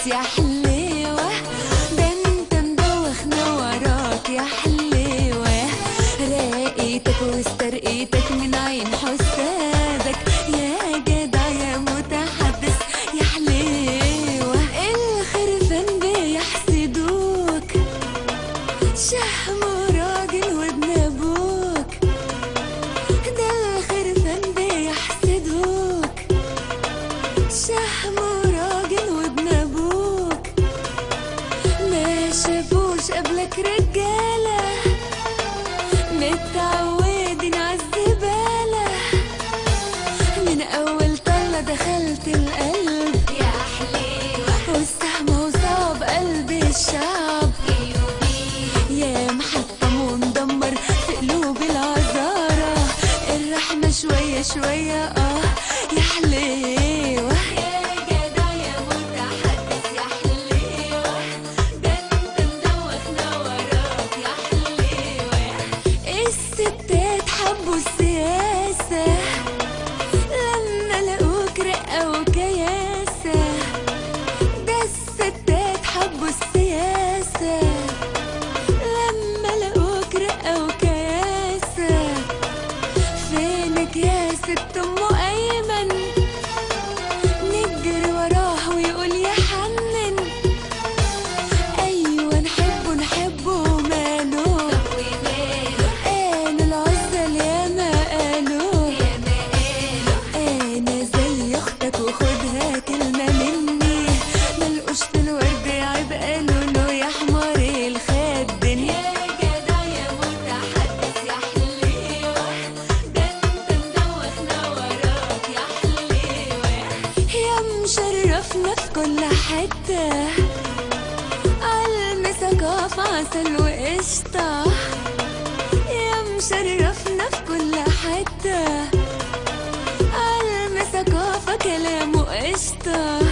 يا حليوة، ده انت مدوخنا وراك يا حليوة، راقيتك واسترقيتك من عين حسادك يا جدع يا متحدث يا حليوة، الخرفان بيحسدوك شهم راجل وابن ابوك، ده الخرفان بيحسدوك شهم راجل وابن ابوك، ما شافوش قبلك رجاله متعودين عالزباله، من اول طلة دخلت القلب يا حليوة، والسهم وصاب قلب الشعب يا محطم ومدمر في قلوب العذارى، الرحمة شوية شوية يا حليوة، يا جدع يا متحدث يا حليوة، ده انت مدوخنا وراك يا حليوة، الستات حبوا السياسة لما لقوك رقة وكياسة، ده الستات حبوا السياسة لما لقوك رقة وكياسة، فينك يا ست ام ايمن نجري وراه ويقول يا حنن، ايوه نحبه نحبه ماله، قالوا العزل ياما قالوا انا زي اختك وخدها كلمة مني، ملقوش في الورد عيب قالوا له يا حمار الخدن، يا جدع يا متحدث يا حليوة، ده انت مدوخنا وراك يا حليوة، يا مشرفنا في كل حتة عالمسكاف عسل وقشطة، يا مشرفنا في كل حتة عالمسكافة كلام وقشطة،